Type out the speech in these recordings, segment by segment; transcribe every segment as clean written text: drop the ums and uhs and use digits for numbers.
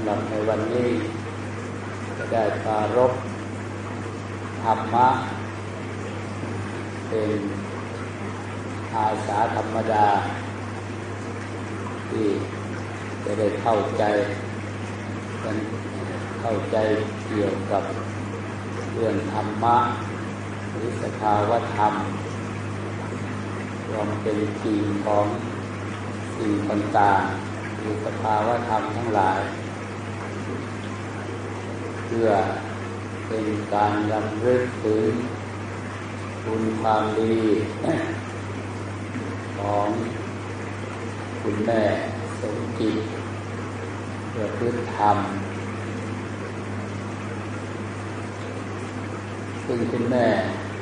ำหรับในวันนี้จะได้ปรารภธรรมะเป็นอาสาธรรมดาที่จะได้เข้าใจเกี่ยวกับเรื่องธรรมะหรือสภาวะธรรมรวมเป็นจริงของสิ่งต่างๆหรือสภาวะธรรมทั้งหลายเพื่อเป็นการรำลึกถึงคุณความดีของคุณแม่สมจิตเพื่อพฤติธรรมซึ่งคุณแม่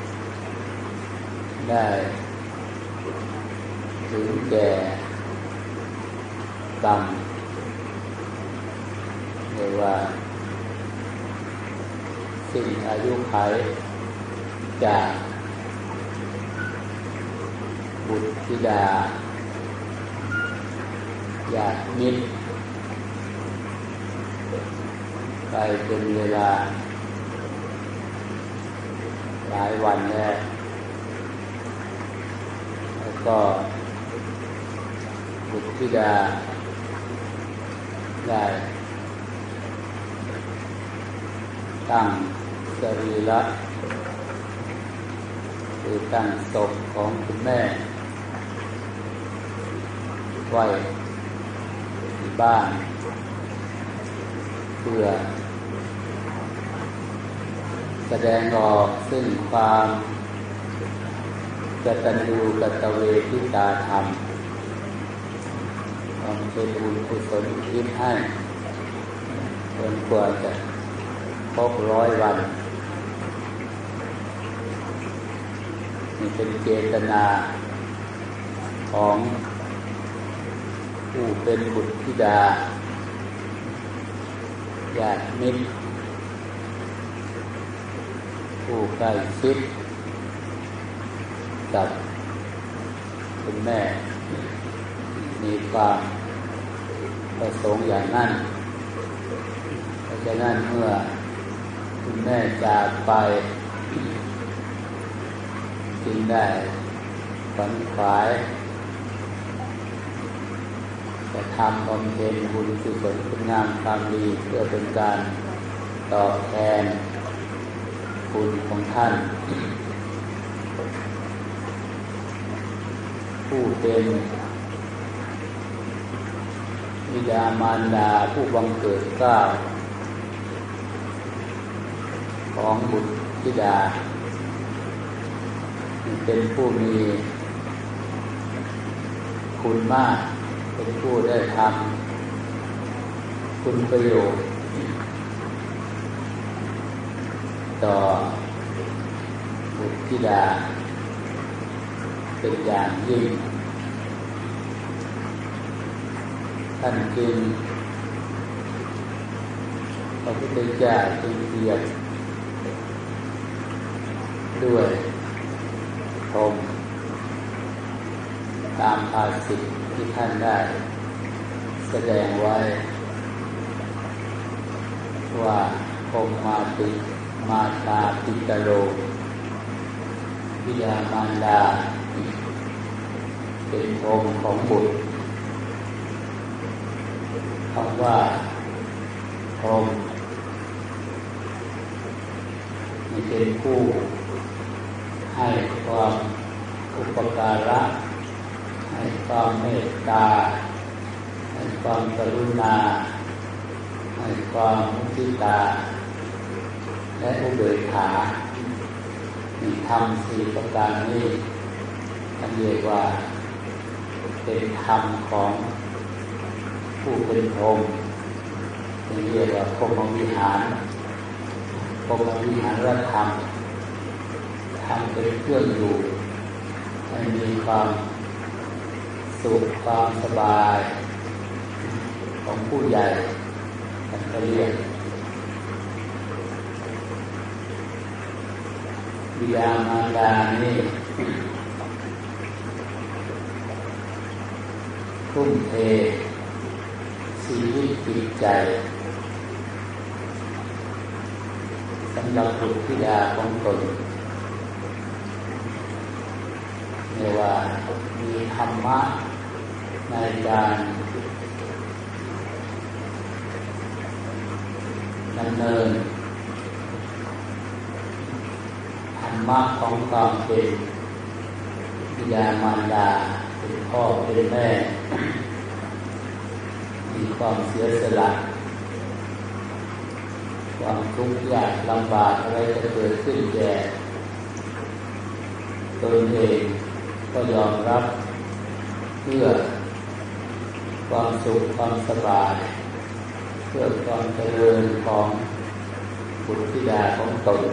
ได้ถึงแก่กรรมเรียกว่าสิ้นอายุขัยจากบุตรธิดาญาติมิตรไปเป็นเวลาหลายวันแล้วก็บุตรธิดาได้ตั้งสรีระหรือตั้งศพของคุณแม่ไว้ที่บ้านเพื่อแสดงออกซึ่งความกตัญญูกตเวทิตาธรรมความเป็นบุญกุศลอุทิศให้จนกว่าจะครบ100 วันนี่เป็นเจตนาของผู้เป็นบุตรธิดาญาติมิตรผู้ใกล้ชิดกับคุณแม่มีความประสงค์อย่างนั้นเพราะฉะนั้นเมื่อคุณแม่จากไปจึงได้ฝันขวายจะทำบำเพ็ญบุญกุศลคุณงามความดีเพื่อเป็นการตอบแทนคุณของท่านผู้เป็นบิดามารดาผู้บังเกิดเกล้าของบุตรธิดาเป็นผู้มีคุณมากเป็นผู้ได้ทำคุณประโยชน์ต่อบุตรธิดาเป็นอย่างยิ่งท่านจึงพระพุทธเจ้าจึงเทียบด้วยพรหมตามภาษิตที่ท่านได้แสดงไว้ว่าพรหมาติมาตาปิตโรบิดามารดาเป็นพรหมของบุตรคำว่าพรหมนี่เป็นผู้ให้ความอุปการะให้ความเมตตาให้ความกรุณาให้ความมุทิตาและอุเบกขาธรรม4 ประการนี้ท่านเรียกว่าเป็นธรรมของผู้เป็นพรหมเรียกว่าพรหมวิหารพรหมวิหารธรรมทำเป็นเครื่องอยู่ให้มีความสุขความสบายของผู้ใหญ่ท่านก็เรียกบิดามารดานี่ทุ่มเทชีวิตจิตใจสำหรับบุตรธิดาของตนเรียกว่ามีธรรมะในการดำเนินธรรมะของความเป็นบิดามารดาเป็นพ่อเป็นแม่มีความเสียสละความทุกข์ยากลำบากอะไรจะเกิดขึ้นแก่ตนเองก็ยอมรับเพื่อความสุขความสบายเพื่อความเจริญของบุตรธิดาของตน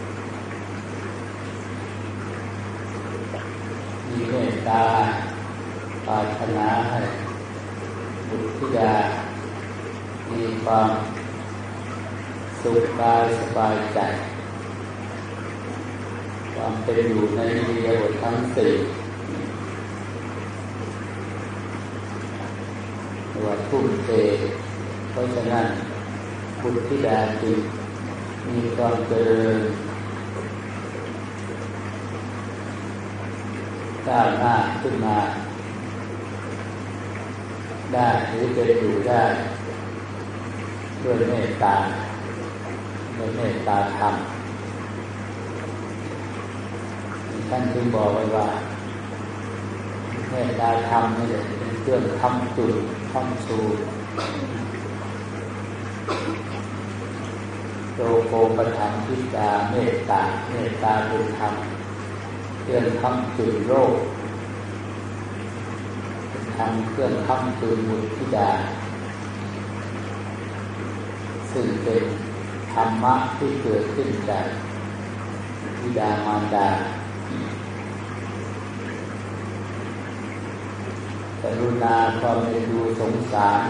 มีเมตตาปรารถนาให้บุตรธิดามีความสุขกายสบายใจความเป็นอยู่ในอิริยาบถทั้งสี่ว่าทุ่มเทเพราะฉะนั้นบุตรธิดาจึงมีความเจริญก้าวหน้าขึ้นมาได้หรือเป็นอยู่ได้ด้วยเมตตาด้วยเมตตาธรรมท่านจึงบอกไว้ว่าเมตตาธรรมนี่แหละเป็นเครื่องค้ำจุนค้ำชูโลโกปถัมภิกาเมตตาเมตตาเป็นธรรมเครื่องค้ำจุนโลกเป็นธรรมเครื่องค้ำจุนบุตรธิดาซึ่งเป็นธรรมะที่เกิดขึ้นจากบิดามารดากรุณาความเอ็นดูสงสาร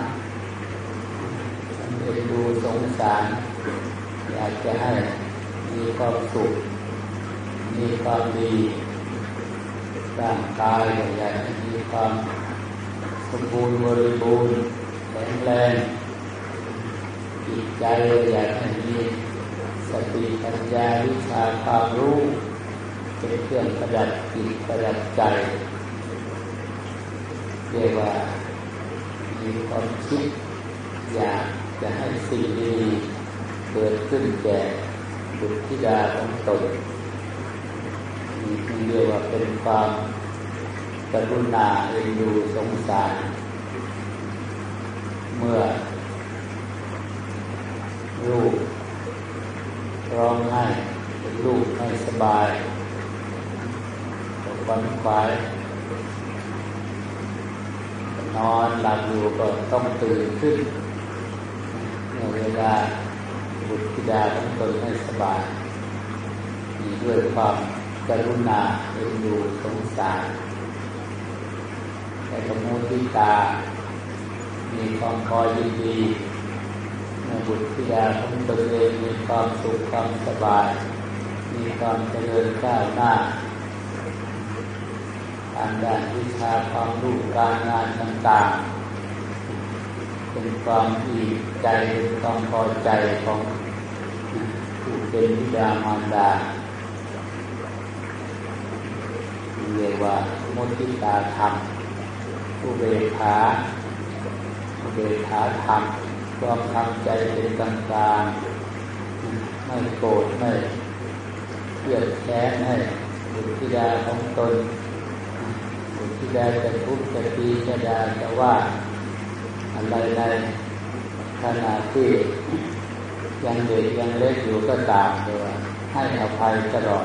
เอ็นดูสงสารอยากจะให้มีความสุขมีความดีร่างกายอยากให้มีความสมบูรณ์บริบูรณ์แข็งแรงจิตใจอยากให้มีสติปัญญาวิชาความรู้เป็นเครื่องประดับจิตประดับใจเรียกว่ามีความคิดอยากจะให้สิ่งดีเกิดขึ้นแก่บุตรธิดาของตนนี่เรียกว่าเป็นความกรุณาเอ็นดูสงสารเมื่อลูกร้องไห้เป็นลูกไม่สบายขวัญขวายนอนหลับอยู่ก็ต้องตื่นขึ้นเมื่อเวลาบุตรธิดาของตนไม่สบายมีด้วยความกรุณาเอ็นดูสงสารแต่มุทิตามีความพอยินดีเมื่อบุตรธิดาของตนเองมีความสุขความสบายมีความเจริญก้าวหน้าทางด้านวิชาความรู้การงานต่างๆเป็นความดีใจเป็นความพอใจของผู้เป็นบิดามารดาเรียกว่ามุทิตาธรรมอุเบกขาธรรมความทำใจเป็นกลางๆไม่โกรธไม่เกลียดแค้นให้บุตรธิดาของตนบุตรธิดาจะทุกข์จะตีจะด่าจะว่าอะไรในขณะที่ยังเด็กยังเล็กอยู่ก็ตามแต่ว่าให้อภัยตลอด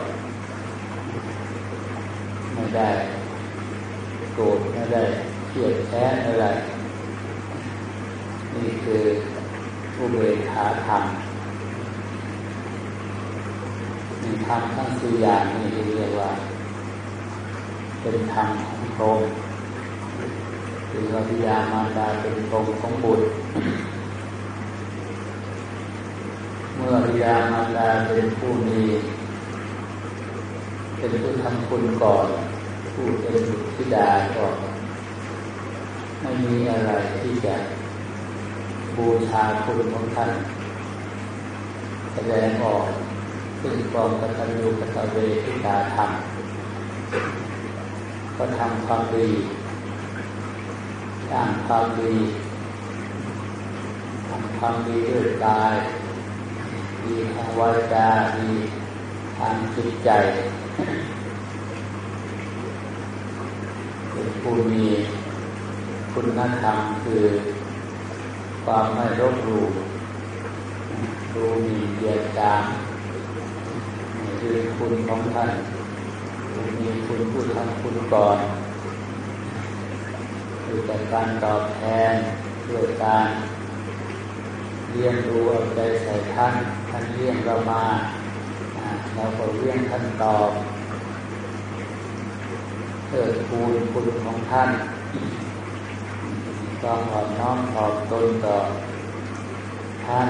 ไม่ได้โกรธไม่ได้เกลียดแค้นอะไรนี่คืออุเบกขาธรรมมีธรรมทั้งสี่อย่างนี่เรียกว่าเป็นธรรมของพรหมคือว่าบิดามารดาเป็นพรหมของบุตรเมื่อบิดามารดาเป็นผู้มีเป็นผู้ทำคุณก่อนผู้เป็นบุตรธิดาก่อนไม่มีอะไรที่จะบูชาคุณของท่านแสดงออกซึ่งความกตัญญูกตเวทิตาธรรมก็ทำความดีสร้างความดีทำความดีด้วยกายดีทางวาจาดีทางจิตใจเป็นผู้มีคุณธรรมคือความไม่ลบหลู่ดูหมิ่นเหยียดหยามคือคุณของท่านมีคุณผู้ทำคุณก่อนคือจากการตอบแทนด้วยการเลี้ยงดูเอาใจใส่ท่านเลี้ยงเรามาเราก็เลี้ยงท่านตอบเทิดทูนคุณของท่านต้องอ่อนน้อมถ่อมตนต่อท่าน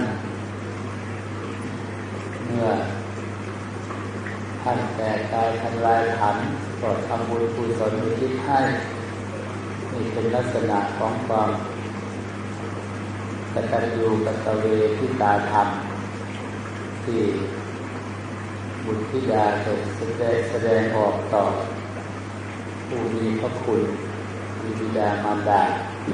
เมื่อท่านแก่กายทำลายขันธ์ก็ทำบุญกุศลอุทิศให้นี่เป็นลักษณะของความกตัญญูกตเวทิตาธรรมที่บุตรธิดาจะแสดงออกต่อผู้มีพระคุณบิดามารดา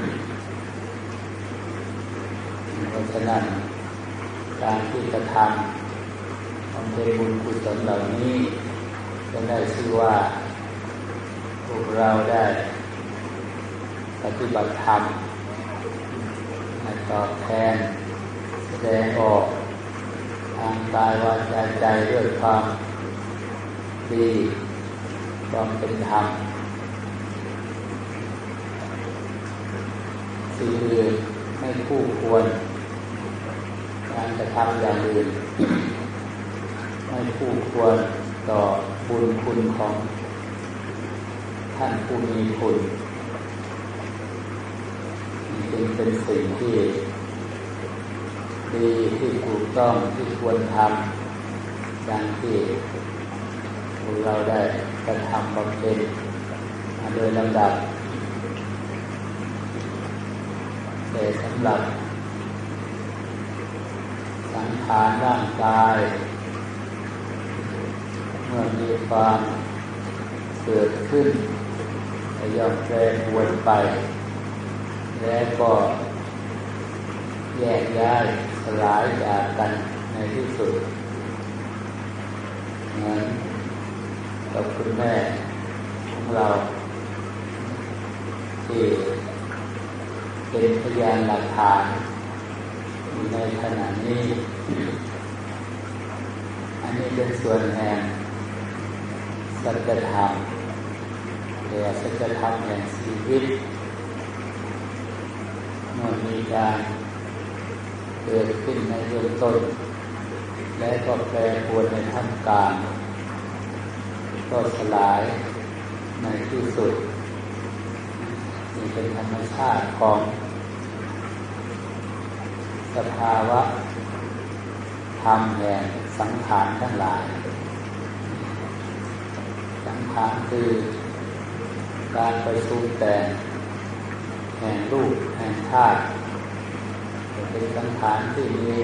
เพราะฉะนั้นการที่กระทำความเป็นบุญกุศลเหล่านี้จะได้ชื่อว่าพวกเราได้ปฏิบัติธรรมตอบแทนแสดงออกทางกายวาจาใจด้วยความดีความเป็นธรรมสิ่งอื่นไม่คู่ควรการกระทำอย่างอื่นไม่คู่ควรต่อบุญคุณของท่านผู้มีคุณจึงเป็นสิ่งที่ดีที่ถูกต้องที่ควรทำดังที่เราได้กระทำบำเพ็ญมาโดยลำดับแต่สำหรับสังขารร่างกายเมื่อมีความเกิดขึ้นจะย่อมแปรปรวนไปแล้วก็แยกย้ายสลายจากกันในที่สุดเหมือนกับคุณแม่ของเราที่เป็นพยานหลักฐานในขณะนี้อันนี้เป็นส่วนแห่งสัจธรรมหรือสัจธรรมแห่งชีวิตเมื่อมีการเกิดขึ้นในเบื้องต้นและก็แปรปรวนในท่ามกลางก็สลายในที่สุดนี่เป็นธรรมชาติของสภาวะธรรมแห่งสังขารทั้งหลายสังขารคือการประชุมแต่งแห่งรูปแห่งธาตุเป็นสังขารที่มี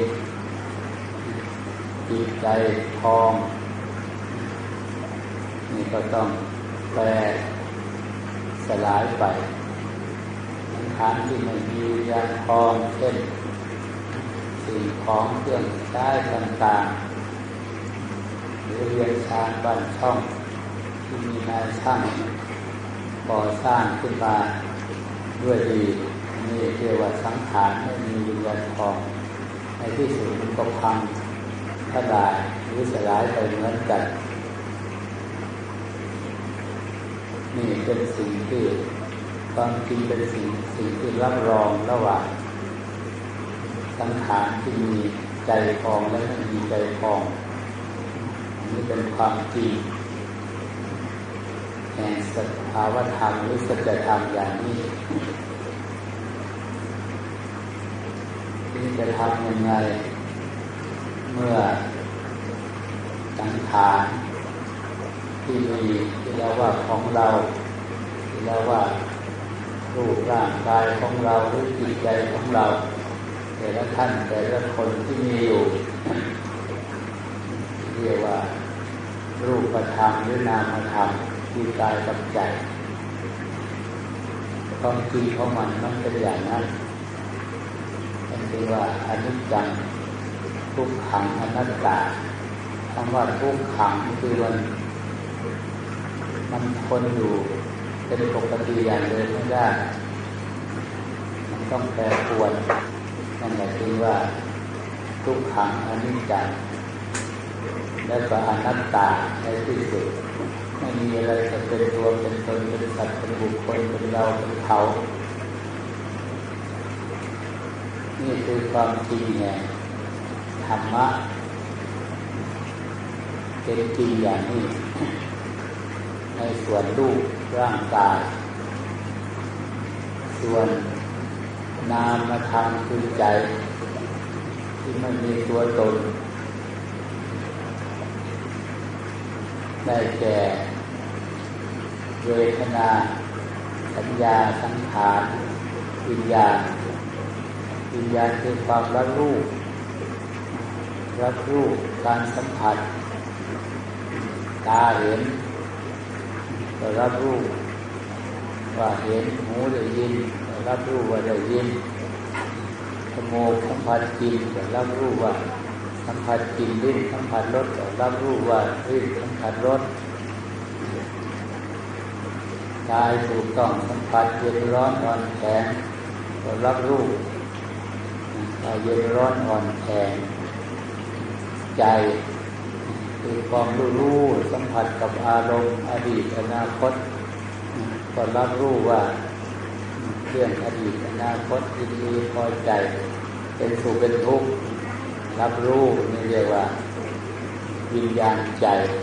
จิตใจทองนี่ก็ต้องแปรสลายไปสังขารที่ไม่มีวิญญาณทองเช่นสิ่งของเครื่องใช้ต่างๆหรือเรือนชานบ้านช่องที่มีนายช่างก่อสร้างขึ้นมาด้วยดีนี่เรียกว่าสังขารไม่มีวิญญาณทองในที่สุดมันก็พังทลายหรือสลายไปเหมือนกันนี่เป็นสิ่งที่ความจริงเป็นสิ่งที่รับรองระหว่างสังขารที่มีใจทองและไม่มีใจทองนี่เป็นความจริงแห่งสภาวธรรมหรือสัจธรรมอย่างนี้ที่จะทำยังไงเมื่อสังขารที่มีที่เราว่าของเราที่เราว่ารูปร่างกายของเราหรือจิตใจของเราแต่ละท่านแต่ละคนที่มีอยู่เรียกว่ารูปธรรมหรือนามธรรมคือกายกับใจความจริงของมันเป็นอย่างนั้นมันคือว่าอนิจจังทุกขังอนัตตาคำว่าทุกขังคือมันคนอยู่เป็นปกติอย่างเดิมไม่ได้มันต้องแปรปรวนนั่นแหละคือว่าทุกขังอนิจจังและก็อนัตตาในที่สุดไม่มีอะไรจะเป็นตัวเป็นตนเป็นสัตว์เป็นบุคคลเป็นเราเป็นเขานี่คือความจริงไงธรรมะเป็นจริงอย่างนี้ในส่วนรูปร่างกายส่วนนามธรรมคือใจที่ไม่มีตัวตนได้แก่เวทนาสัญญาสังขารวิญญาณคือความรับรู้การสัมผัสตาเห็นก็รับรู้ว่าเห็นหูได้ยินก็รับรู้ว่าได้ยินจมูกสัมผัสกลิ่นก็รับรู้ว่าสัมผัสกลิ่นลิ้นสัมผัสรสก็รับรู้ว่าลิ้นสัมผัสรสกายถูกต้องสัมผัสเย็นร้อนอ่อนแข็งก็รับรู้เย็นร้อนอ่อนแข็งใจคือความรู้สัมผัสกับอารมณ์อดีตอนาคตก็รับรู้ว่าเรื่องอดีตอนาคตยินดีพอใจเป็นสุขเป็นทุกข์รับรู้นี่เรียกว่าวิญญาณใจ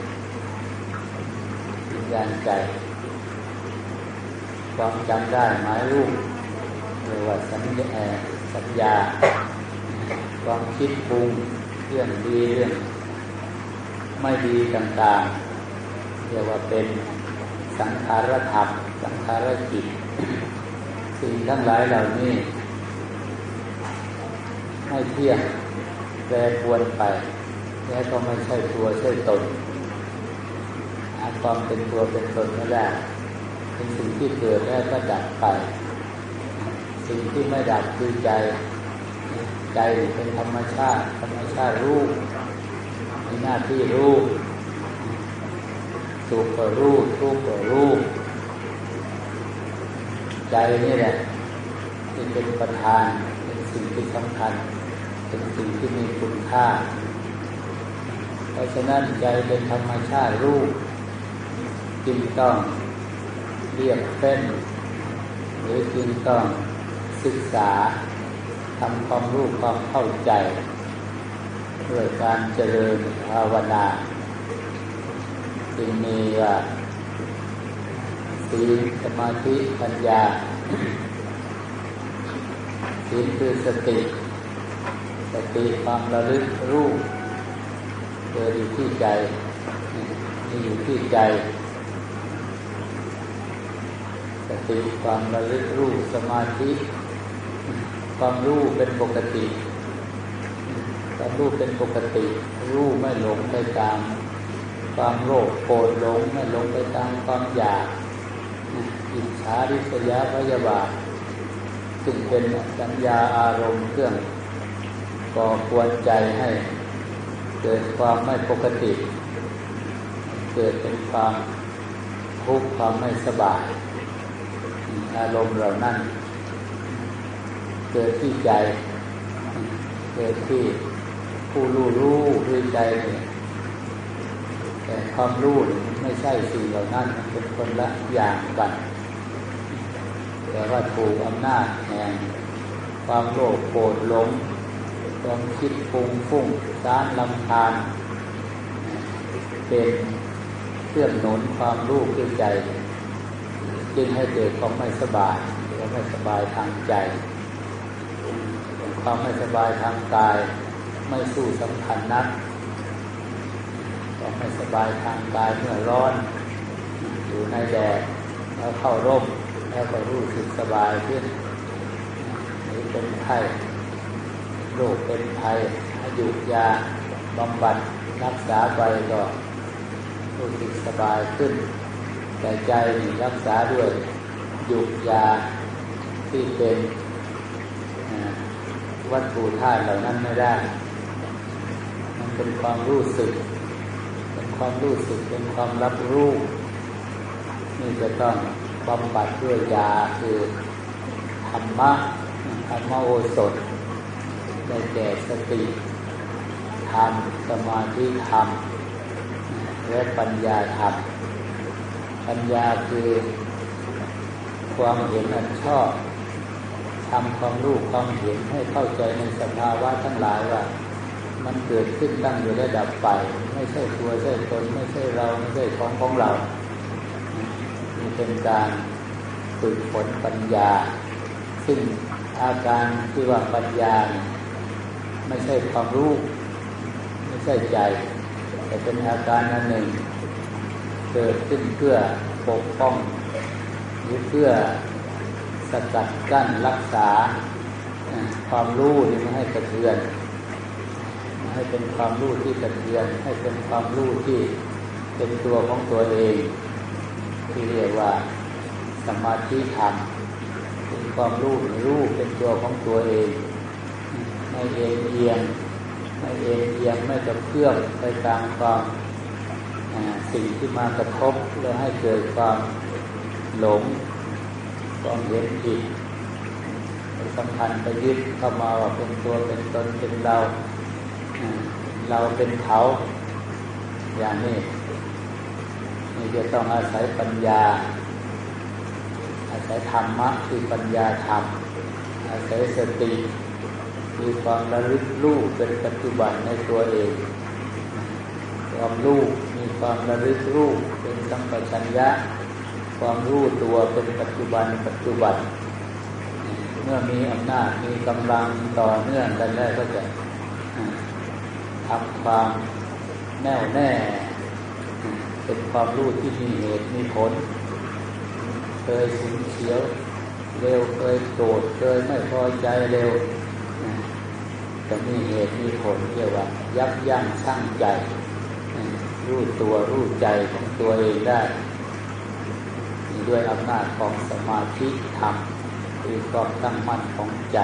ความจำได้หมายรู้เรียกว่าสัญญาความคิดปรุงเรื่องดีเรื่องไม่ดีต่างๆเรียกว่าเป็นสังขารธรรมสังขารจิตสิ่งทั้งหลายเหล่านี้ไม่เที่ยงแปรปรวนไปและก็ไม่ใช่ตัวใช่ตนหาความเป็นตัวเป็นตนไม่ได้เป็นสิ่งที่เกิดแล้วก็ดับไปสิ่งที่ไม่ดับคือใจเป็นธรรมชาติรู้มีหน้าที่รู้สุขก็รู้ทุกข์ก็รู้ใจนี่แหละที่เป็นประธานเป็นสิ่งที่สำคัญเป็นสิ่งที่มีคุณค่าเพราะฉะนั้นใจเป็นธรรมชาติรู้จึงต้องเรียกเป็นหรือจึงต้องศึกษาทำความรู้ความเข้าใจด้วยการเจริญภาวนาจึงมีศีลสมาธิปัญญาศีลคือสติความระลึกรู้เกิดอยู่ที่ใจนี่อยู่ที่ใจสติความระลึกรู้สมาธิความรู้เป็นปกติความรู้เป็นปกติรู้ไม่หลงไปตามความโลภโกรธหลงไม่หลงไปตามความอยากอิจฉาริษยาพยาบาทซึ่งเป็นสัญญาอารมณ์เครื่องก่อกวนใจให้เกิดความไม่ปกติเกิดเป็นความทุกข์ความไม่สบายอารมณ์เหล่านั้นเกิดที่ใจเกิดที่ผู้รู้คือใจเนี่ยแต่ความรู้ไม่ใช่สิ่งเหล่านั้นมันเป็นคนละอย่างกันแต่ว่าถูกอำนาจแห่งความโลภโกรธหลงความคิดปรุงฟุ้งซ่านรำคาญเป็นเครื่องหนุนความรู้คือใจจึงให้เกิดความไม่สบายและไม่สบายทางใจความไม่สบายทางกายไม่สู้สำคัญนักความไม่สบายทางกายเมื่อร้อนอยู่ในแดดแล้วเข้าร่มแล้วก็รู้สึกสบายขึ้นหรือเป็นไข้โรคเป็นภัยหยุกยาบำบัดรักษาไปก็รู้สึกสบายขึ้นแต่ใจนี่รักษาด้วยหยุกยาที่เป็นวัตถุธาตุเหล่านั้นไม่ได้มันเป็นความรู้สึกเป็นความรู้สึกเป็นความรับรู้นี่จะต้องบำบัดด้วยยาคือธรรมโอสถได้แก่สติธรรมสมาธิธรรมและปัญญาธรรมปัญญาคือความเห็นอันชอบทำความรู้ความเห็นให้เข้าใจในสภาวะทั้งหลายว่ามันเกิดขึ้นตั้งอยู่และดับไปไม่ใช่ตัวใช่ตนไม่ใช่เราไม่ใช่ของเรานี่เป็นการฝึกฝนปัญญาซึ่งอาการที่ว่าปัญญาไม่ใช่ความรู้ไม่ใช่ใจแต่เป็นอาการอันหนึ่งเกิดขึ้นเพื่อปกป้องหรือเพื่อสกัดกั้นรักษาความรู้ที่ไม่ให้กระเทือนให้เป็นความรู้ที่กระเทือนให้เป็นความรู้ที่เป็นตัวของตัวเองที่เรียกว่าสมาธิธรรมเป็นความรู้เป็นตัวของตัวเองไม่เอ็นเอียงไม่กระเพื่อมไปตามความสิ่งที่มากระทบแล้วให้เกิดความหลงความเห็นผิดสำคัญไปยึดเข้ามาว่าเป็นตัวเป็นตนเป็นเราเป็นเขาอย่างนี้จะต้องอาศัยปัญญาอาศัยธรรมะคือปัญญาธรรมอาศัยสติมีความระลึกรู้เป็นปัจจุบันในตัวเองความรู้มีความระลึกรู้เป็นสัมปชัญญะความรู้ตัวเป็นปัจจุบันเมื่อมีอำนาจมีกำลังต่อเนื่องกันแล้วก็จะทำความแน่วแน่เป็นความรู้ที่มีเหตุมีผลเคยฉุนเฉียวเร็วเคยโกรธเคยไม่พอใจเร็วจะมีเหตุมีผลเรียกว่ายับยั้งชั่งใจรู้ตัวรู้ใจของตัวเองได้ด้วยอำนาจของสมาธิธรรมคือความตั้งมั่นของใจ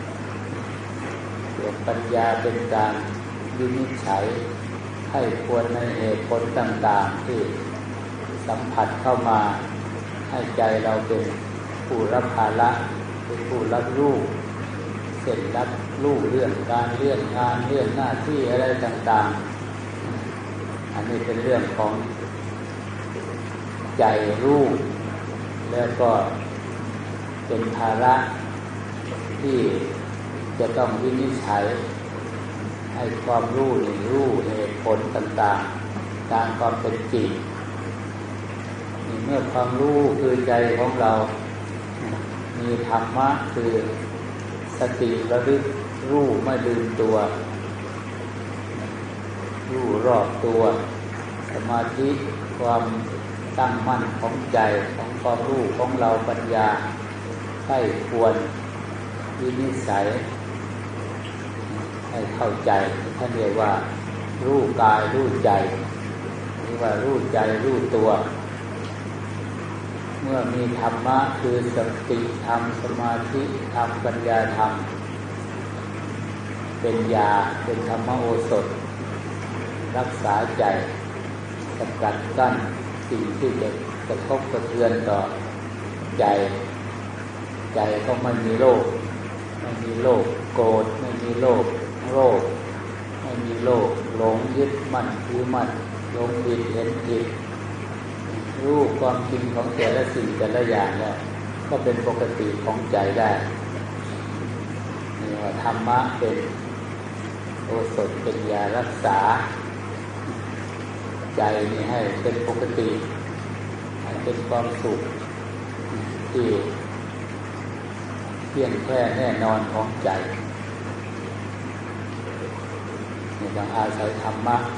ส่วนปัญญาเป็นการวินิจฉัยให้ควรในเหตุผลต่างๆที่สัมผัสเข้ามาให้ใจเราเป็นผู้รับภาระเป็นผู้รับรู้เสร็จรับรู้เรื่องการเรื่องงานเรื่องหน้าที่อะไรต่างๆอันนี้เป็นเรื่องของใจรู้แล้วก็เป็นภาระที่จะต้องวินิจฉัยให้ความรู้เหตุผลต่างๆตามความเป็นจริงเมื่อความรู้คือใจของเรามีธรรมะคือสติระลึกรู้ไม่ลืมตัวรู้รอบตัวสมาธิความตั้งมั่นของใจของความรู้ของเราปัญญาให้ควรวินิจฉัยให้เข้าใจท่านเรียกว่ารู้กายรู้ใจหรือว่ารู้ใจรู้ตัวเมื่อมีธรรมะคือสติธรรมสมาธิธรรมปัญญาธรรมเป็นยาเป็นธรรมโอสถรักษาใจสกัดกั้นสิ่งที่จะกระทบกระเทือนต่อใจก็ไม่มีโรคโกรธไม่มีโรคไม่มีโรคหลงยึดมั่นถือมั่นหลงผิดเห็นผิดรู้ความจริงของแต่ละสิ่งแต่ละอย่างแล้วก็เป็นปกติของใจได้นี่ว่าธรรมะเป็นโอสถเป็นยารักษาใจนี่ให้เป็นปกติให้เป็นความสุขที่เที่ยงแท้แน่นอนของใจนี่ต้องอาศัยธรรมะ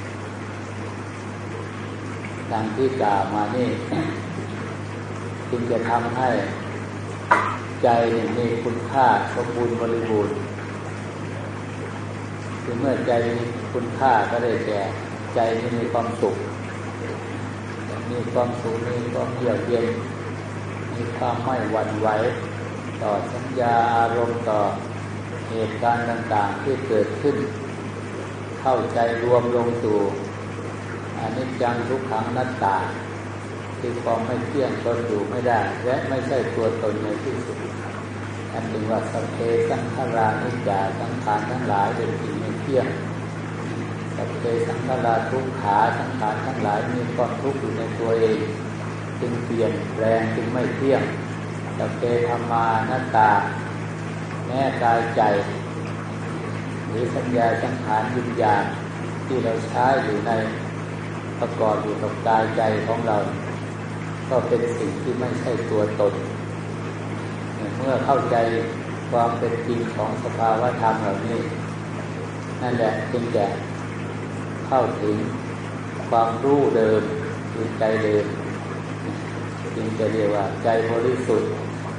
ดังที่กล่าวมานี่ จึงจะทำให้ใจมีคุณค่าสมบูรณ์บริบูรณ์คือเมื่อใจมีคุณค่าก็ได้แก่ใจที่มีความสุขมีความสุขมีความเยือกเย็นมีความไม่หวั่นไหวต่อสัญญาอารมณ์ต่อเหตุการณ์ต่างๆที่เกิดขึ้นเข้าใจรวมลงสู่อนิจจังทุกขังอนัตตาคือความไม่เที่ยงทนอยู่ไม่ได้และไม่ใช่ตัวตนในที่สุดอันจึงว่าสัพเพสังขารานิจจาสังขารทั้งหลายเป็นสิ่งไม่เที่ยงสัพเพสังขาราทุกขาสังขารทั้งหลายมีความทุกข์อยู่ในตัวเองจึงเปลี่ยนแปลงจึงไม่เที่ยงสัพเพธัมมานัตตาแม้กายใจหรือสัญญาสังขารวิญญาณที่เราใช้อยู่ในประกอบอยู่กับกายใจของเราก็เป็นสิ่งที่ไม่ใช่ตัวตนเมื่อเข้าใจความเป็นจริงของสภาวะธรรมเหล่านี้นั่นแหละจึงจะเข้าถึงความรู้เดิมคือใจเดิมจึงจะเรียกว่าใจบริสุทธิ์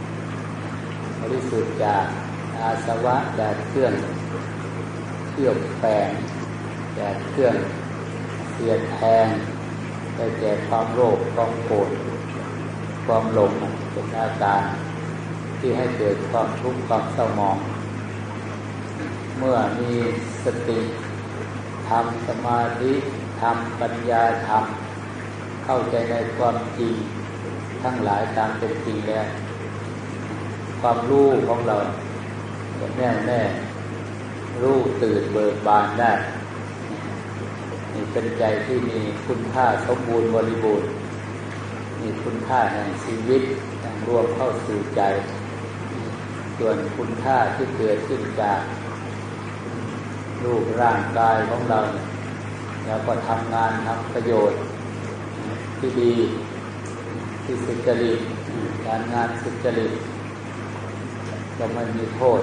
จากอาสวะจากเครื่องเคลือบแฝงจากเครื่องเสียดแทงได้แก่ความโลภความโกรธความหลงเป็นอาการที่ให้เกิดความทุกข์ความเศร้าหมองเมื่อมีสติทำสมาธิทำปัญญาทำเข้าใจในความจริงทั้งหลายตามเป็นจริงแล้วความรู้ของเราจะแน่วแน่รู้ตื่นเบิกบานได้นี่เป็นใจที่มีคุณค่าสมบูรณ์บริบูรณ์มีคุณค่าแห่งชีวิตรวมเข้าสู่ใจส่วนคุณค่าที่เกิดขึ้นจากรูปร่างกายของเราแล้วก็ทำงานทำประโยชน์ที่ดีที่สุจริตการงานสุจริตจะไม่มีโทษ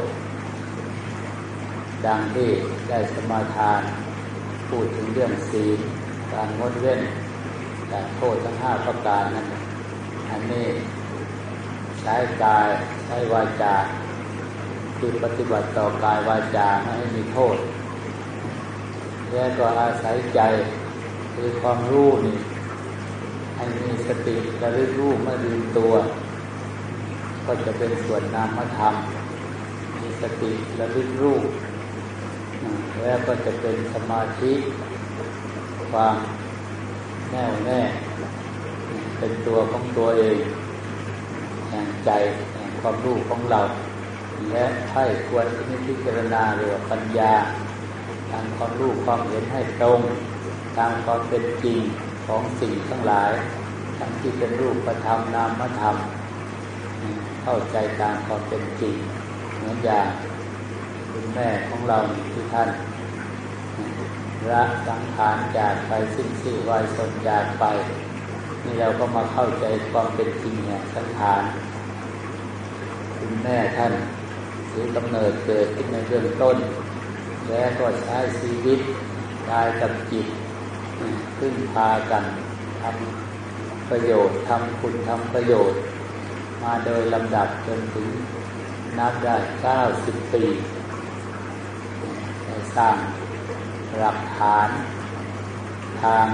ดังที่ได้สมาทานพูดถึงเรื่องศีลการงดเว้นจากโทษทั้ง5ประการนั้นอันนี้ใช้กายใช้วาจาคือปฏิบัติต่อกายวาจาไม่ให้มีโทษและก็อาศัยใจคือความรู้นี่ให้มีสติระลึกรู้ไม่ลืมตัวก็จะเป็นส่วนนามธรรมมีสติระลึกรู้แล้วก็จะเป็นสมาธิความแน่วแน่เป็นตัวของตัวเองแห่งใจแห่งความรู้ของเราและให้ควรพิจารณาเรื่องปัญญาทางความรู้ความเห็นให้ตรงตามความเป็นจริงของสิ่งทั้งหลายทั้งที่เป็นรูปธรรมนามธรรมเข้าใจตามความเป็นจริงเหมือนอย่างคุณแม่ของเราที่ท่านละสังขารจากไปสิ้นชีพวายสนจากไปนี่เราก็มาเข้าใจความเป็นจริงเนี่ยสังขารคุณแม่ท่านถือกำเนิดเกิดขึ้นในเบื้องต้นแล้วก็ใช้ชีวิตกายกับจิตพึ่งพากันทำประโยชน์ทำคุณทำประโยชน์มาโดยลำดับจนถึงนับได้90 ปีได้สร้างหลักฐานทาง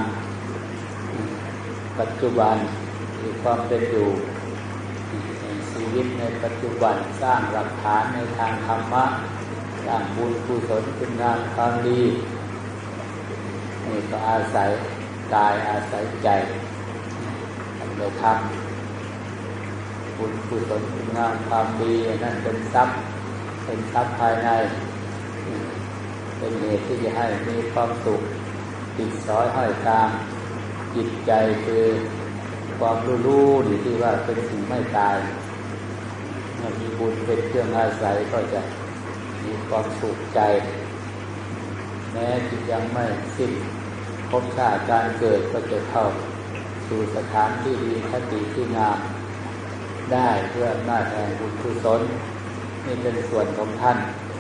ปัจจุบันมีความเป็นอยู่ชีวิตในปัจจุบันสร้างหลักฐานในทางธรรมะสร้างบุญกุศลคุณงามความดีนี่ก็อาศัยกายอาศัยใจเราทำบุญกุศลคุณงามความดีนั่นเป็นทรัพย์ภายในเป็นเหตุที่จะให้มีความสุขติดสอยห้อยตามจิตใจคือความรู้ดีที่ว่าเป็นสิ่งไม่ตายเมื่อมีบุญเป็นเครื่องอาศัยก็จะมีความสุขใจแม้จิตยังไม่สิ้นภพชาติการเกิดก็จะเข้าสู่สถานที่ดีคติที่งามได้เพื่อหน้าแห่งบุญกุศลนี่เป็นส่วนของท่าน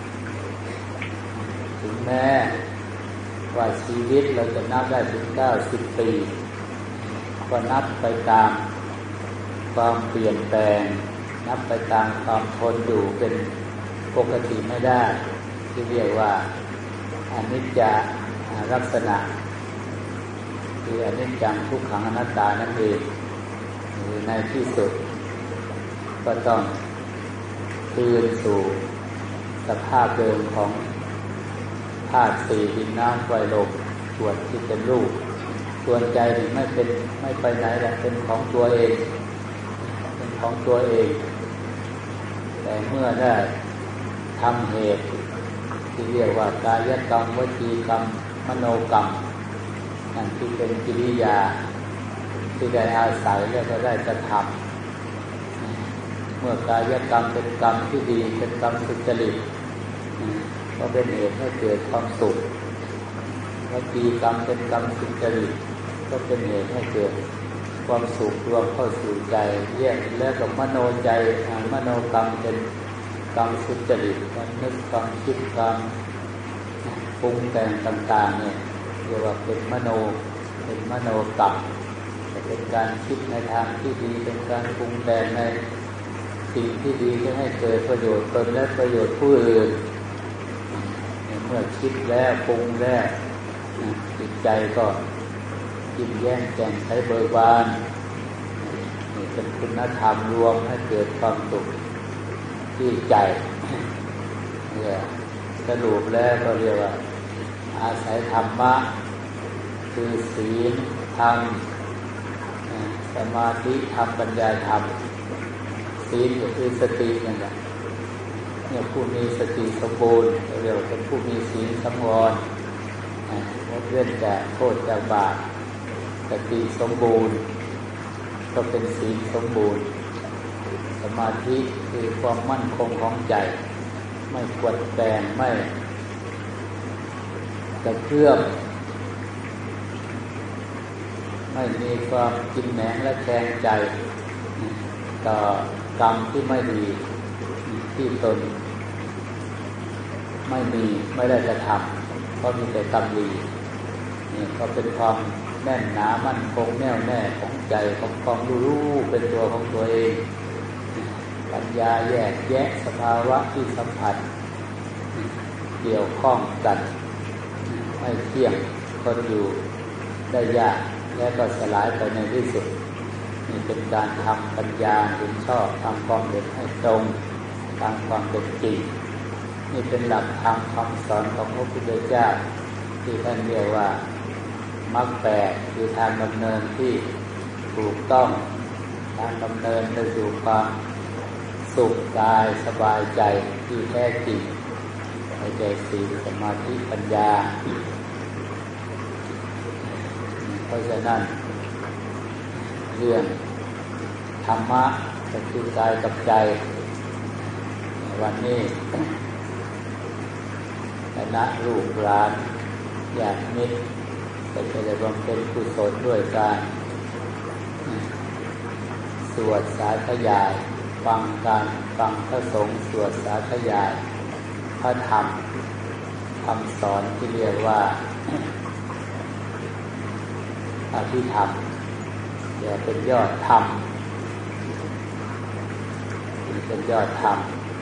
ถึงแม้ว่าชีวิตเราจะนับได้ถึง90 ปีก็นับไปตามความเปลี่ยนแปลงนับไปตามความทนอยู่เป็นปกติไม่ได้ที่เรียกว่าอนิจจลักษณะคืออนิจจังทุกขังอนัตตานั่นเองในที่สุดก็ต้องคืนสู่สภาพเดิมของธาตุสี่ดินน้ำไฟลมส่วนที่เป็นรูปส่วนใจนี่ไม่ไปไหนแหละเป็นของตัวเองเป็นของตัวเองแต่เมื่อได้ทำเหตุที่เรียกว่ากายกรรมวจีกรรมมโนกรรมนั่นที่เป็นกิริยาที่ได้อาศัยแล้วก็ได้กระทำเมื่อกายกรรมเป็นกรรมที่ดีเป็นกรรมสุจริตก็เป็นเหตุให้เกิดความสุขวจีกรรมเป็นกรรมสุจริตก็เป็นเหตุให้เกิดความสุขรวมเข้าสู่ใจแยกแล้วกับมโนใจมโนกรรมเป็นกรรมสุจริตการนึกกรรมคิดกรรมปรุงแต่งต่างๆเนี่ยเรียกว่าเป็นมโนกรรมเป็นการคิดในทางที่ดีเป็นการปรุงแต่งในสิ่งที่ดีจะให้เกิดประโยชน์ตนและประโยชน์ผู้อื่นเมื่อคิดแล้วปรุงแล้วจิตใจก็ยิ้มแย้มแจ่มใสเบิกบานนี่เป็นคุณธรรมรวมให้เกิดความสุขที่ใจเนี่ยสรุปแล้วก็เรียกว่าอาศัยธรรมะคือศีลธรรมสมาธิธรรมปัญญาธรรมศีลก็คือสตินั่นแหละเนี่ยผู้มีสติสมบูรณ์เรียกว่าเป็นผู้มีศีลสังวรงดเว้นจากโทษจากบาปสติสมบูรณ์ก็เป็นศีลสมบูรณ์สมาธิคือความมั่นคงของใจไม่กวดแกงไม่กระเพื่อมไม่มีความกินแหนงและแคลงใจต่อกรรมที่ไม่ดีที่ตนไม่ได้กระทำเพราะมีแต่กรรมดีนี่ก็เป็นความแน่นหนามั่นคงแน่วแน่ของใจของความรู้เป็นตัวของตัวเองปัญญาแยกแยะสภาวะที่สัมผัสเกี่ยวข้องกันไม่เที่ยงคนอยู่ได้ยากและก็สลายไปในที่สุดนี่เป็นการทำปัญญาเห็นชอบทำความเห็นให้ตรงตามความเป็นจริงนี่เป็นหลักธรรมคำสอนของพระพุทธเจ้าที่ท่านเรียกว่ามรรคแปดคือทางดำเนินที่ถูกต้องทางดำเนินไปสู่ความสุขกายสบายใจที่แท้จริงในใจศีลสมาธิปัญญาเพราะฉะนั้นเรื่องธรรมะก็คือกายกับใจวันนี้คณะลูกหลานญาติมิตรก็จะได้บำเพ็ญกุศลด้วยการสวดสาธยายฟังพระสงฆ์สวดสาธยายพระธรรมคำสอนที่เรียกว่าอภิธรรมจะเป็นยอดธรรมเป็นยอดธรรม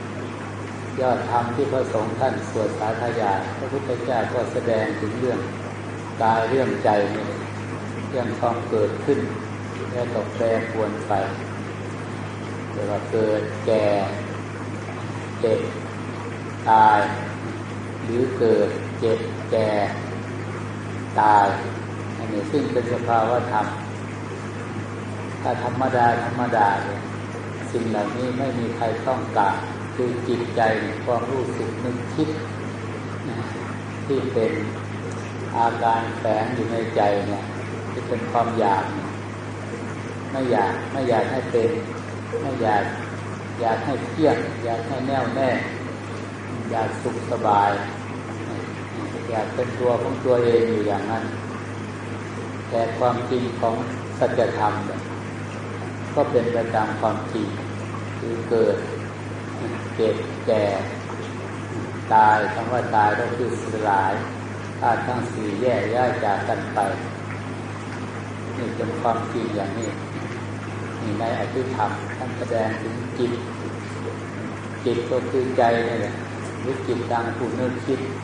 ที่พระสงฆ์ท่านสวดสาธยายพระพุทธเจ้าก็แสดงถึงเรื่องกายเรื่องใจนี่เรื่องความเกิดขึ้นแล้วก็แปรปรวนไปเรียกว่าเกิดแก่เจ็บตายหรือเกิดเจ็บแก่ตายอันนี้ซึ่งเป็นสภาวะธรรมถ้าธรรมดาเนี่ยสิ่งเหล่านี้ไม่มีใครต้องการคือจิตใจความรู้สึกนึกคิดที่เป็นอาการแฝงอยู่ในใจเนี่ยที่เป็นความอยากไม่อยากให้เป็นไม่อยากให้เที่ยงอยากให้แน่วแน่อยากสุขสบายอยากเป็นตัวของตัวเองอยู่อย่างนั้นแต่ความจริงของสัจธรรมเนี่ยก็เป็นไปตามความจริงคือเกิดเจ็บแก่ตายคำว่าตายก็คือสลายธาตุทั้งสี่แยกย้ายจากกันไปนี่เป็นความจริงอย่างนี้นี่ในอภิธรรมท่านแสดงถึงจิตก็คือใจนี่แหละหรือจิตดังผู้นึกคิด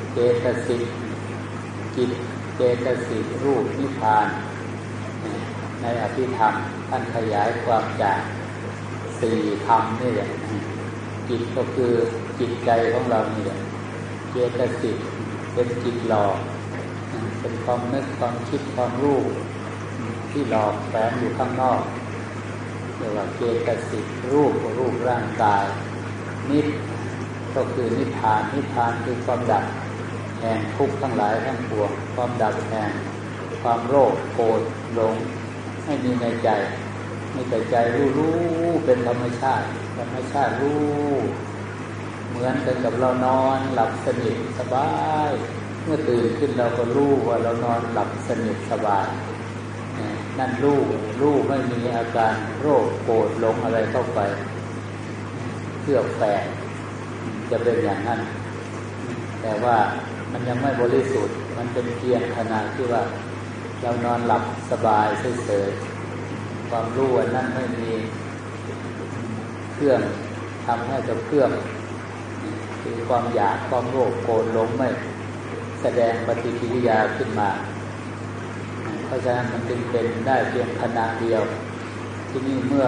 เจตสิกจิตเจตสิกรูปนิพพานในอภิธรรมท่านขยายความจากสี่ธรรมนี่แหละจิตก็คือจิตใจของเรานี่แหละเจตสิกเป็นจิตหลอกเป็นความนึกความคิดความรู้ที่หลอกแฝงอยู่ข้างนอกเรียกว่าเจตสิกรูปร่างกายนิพก็คือนิพพานนิพพานคือความดับแห่งทุกข์ทั้งหลายทั้งปวงความดับแห่งความโลภโกรธหลงให้มีในใจมีแต่ใจรู้เป็นธรรมชาติรู้เหมือนกันกับเรานอนหลับสนิทสบายเมื่อตื่นขึ้นเราก็รู้ว่าเรานอนหลับสนิทสบายนั่นรู้ไม่มีอาการโรคโกรธหลงอะไรเข้าไปเคลือบแฝงจะเป็นอย่างนั้นแต่ว่ามันยังไม่บริสุทธิ์มันเป็นเพียงขณะที่ว่าเรานอนหลับสบายเฉยๆความรู้อันนั้นไม่มีเครื่องทำให้กับเครื่องคือความอยากความโลภโกรธหลงไม่แสดงปฏิกิริยาขึ้นมาเพราะฉะนั้นมันจึงเป็นได้เพียงขณะเดียวที่นี่เมื่อ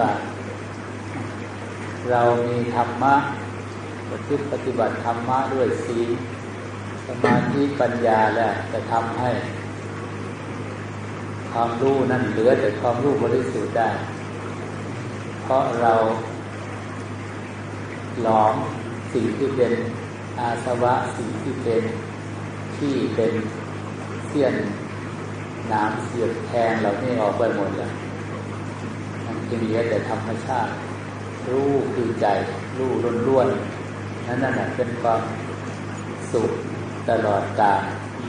เรามีธรรมะปฏิบัติธรรมะด้วยศีลสมาธิปัญญาแล้วจะทำให้ความรู้นั่นเหลือแต่ความรู้บริสุทธิ์ได้เพราะเราหลอมสิ่งที่เป็นอาสวะสิ่งที่เป็นที่เป็นเสี้ยนน้ำเสียบแทงเหล่านี้ออกไปหมดแล้วมันจึงเหลือแต่ธรรมชาติรู้คือใจรู้ล้วนๆนั่นน่ะเป็นความสุขตลอดกาล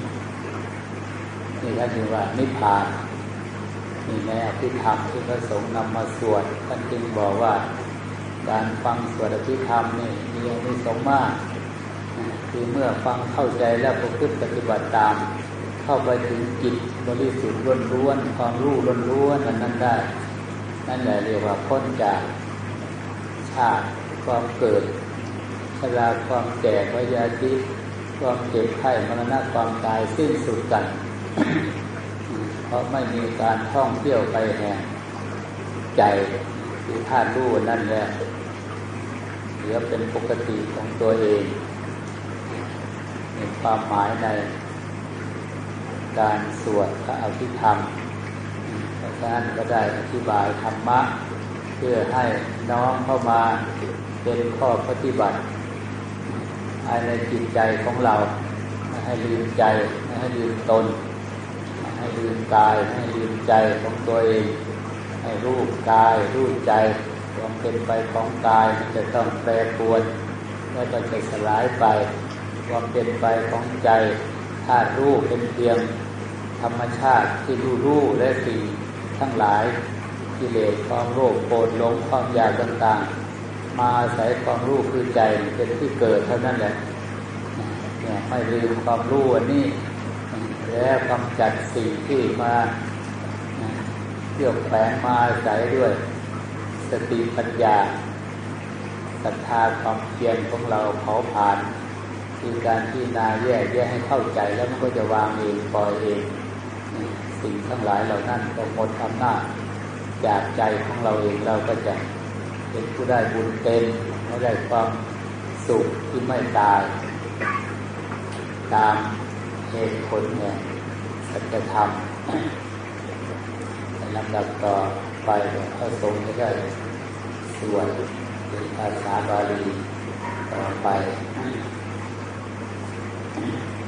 นี่ท่านเรียกว่านิพพานนี่ในอภิธรรมที่พระสงฆ์นำมาสวดท่านจึงบอกว่าการฟังสวดอภิธรรมนี่มีอานิสงส์มากคือเมื่อฟังเข้าใจแล้วประพฤติปฏิบัติตามเข้าไปถึงจิตบริสุทธิ์ล้วนๆความรู้ล้วนๆนั้นได้นั่นแหละเรียกว่าพ้นจากชาติความเกิดชราความแก่พยาธิความเจ็บไข้มรณะความตายสิ้นสุดกัน เพราะไม่มีการท่องเที่ยวไปแห่งใจคือธาตุรู้นั่นแหละเหลือเป็นปกติของตัวเองมีความหมายในการสวดพระอภิธรรมเพราะฉะนั้นก็ได้อธิบายธรรมะเพื่อให้น้อมเข้ามาเป็นข้อปฏิบัติภายในจิตใจของเราไม่ให้ลืมใจไม่ให้ลืมตนไม่ให้ลืมกายไม่ให้ลืมใจของตัวเองให้รู้กายรู้ใจความเป็นไปของกายมันจะต้องแปรปรวนแล้วก็จะสลายไปความเป็นไปของใจธาตุรู้เป็นเพียงธรรมชาติที่รู้และสิ่งทั้งหลายกิเลสความโลภโกรธหลงความอยากต่างๆมาอาศัยความรู้คือใจเป็นที่เกิดเท่านั้นแหละเนี่ยไม่ลืมความรู้อันนี้แล้วกำจัดสิ่งที่มาเกี่ยวแฝงมาอาศัยด้วยสติปัญญาศรัทธาความเพียรของเราเผาผลาญคือการที่นาแยกให้เข้าใจแล้วมันก็จะวางเองปล่อยเองสิ่งทั้งหลายเหล่านั้นก็หมดอำนาจจากใจของเราเองเราก็จะเป็นผู้ได้บุญเต็มและได้ความสุขที่ไม่ตายตามเหตุผลเนี่ยสัจธรรมลำดับต่อไปพระสงฆ์จะได้สวดเป็นภาษาบาลีต่อไป